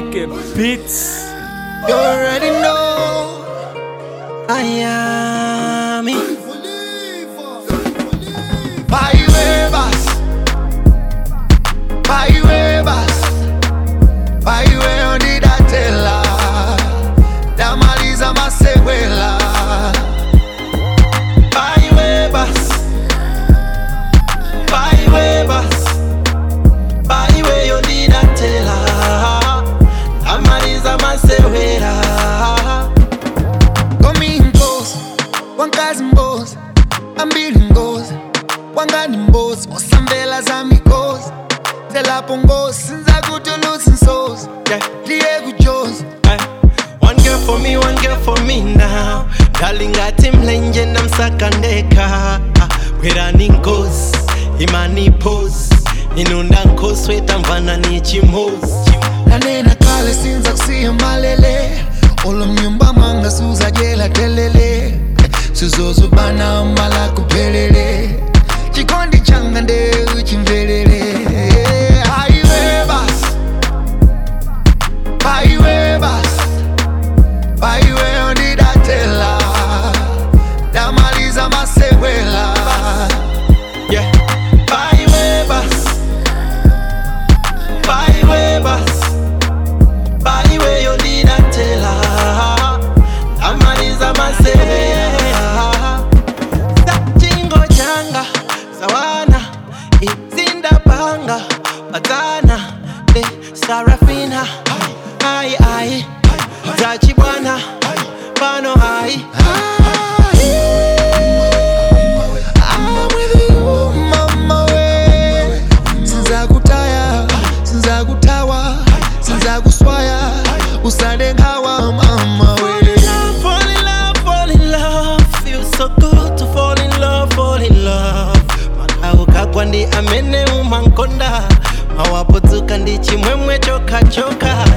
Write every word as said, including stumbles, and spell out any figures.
Wicked Beats. You already know I am it. Paiwebas, Paiwebas, Paiwe ondidatela, damaliza masewela. Paiwebas, Paiwebas, Paiwe ondidatela, damaliza masewela. Komi ngozi, wankazi mbozi, ambili ngozi, wangani mbozi, osambela zami kozi, zelapo ngozi, sinza kutulusi nsozi, liye kujozi. One girl for me, one girl for me now. Darling ati mlenje na msakandeka. Wera ni ngozi, imani pose. Inunda nkosweta mvana ni chimozi. Nanena kale sinza kusiya malele, olo mnyumba manga suza jela telele, suzozo bana mala kupelele, chikondi changa nde uchimvelele. Paiwebas, Paiwebas, Paiwe ondidatela, damaliza masewela. Yeah. Paiwebas, Paiwebas, Paiwe ondidatela, damaliza masewela. Sachingo changa, sawana, izinda panga, batana, de Sarafina, ai ai, Zachibwana, pano ai. I'm with you, mama we. Sinza kutaya, sinza kutawa, sinza kuswaya, usande ngawa mama we. Fall in love, fall in love, feels so good to fall in love, fall in love. Makauka kwandi amene umankonda, mawapotuka ndi chimwemwe choka choka.